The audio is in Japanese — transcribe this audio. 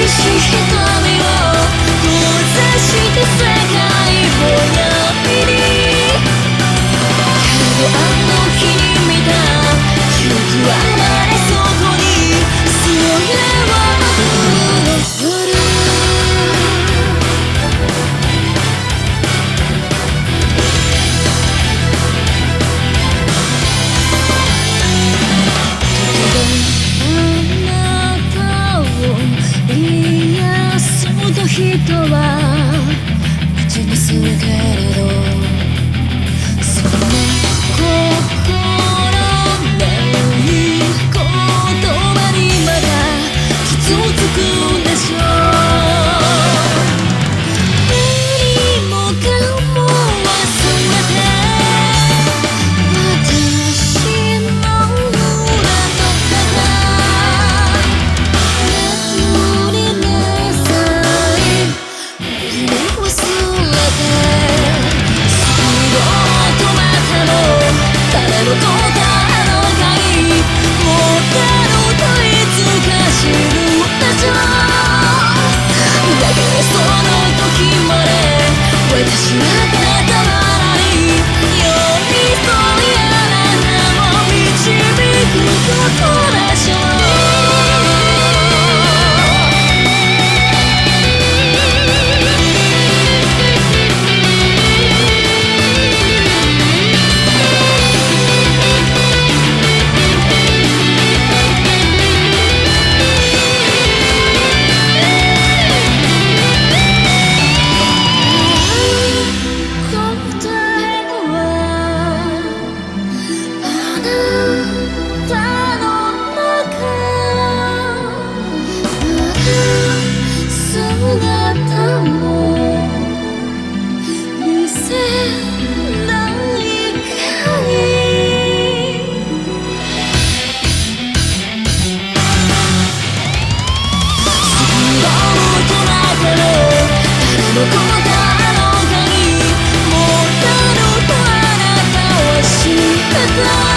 人は口にするけれど、その心ない言葉にまだ傷つくんでしょう。何もかも忘れて私の裏の中眠りなさい。忘れてすぐとまたの誰のどうかあの鍵持ってるといつか知るでしょう。だからその時まで私はたまらない寄り添いあなたを導くことでしょう。どこかの鍵持ったのとあなたは知ってた。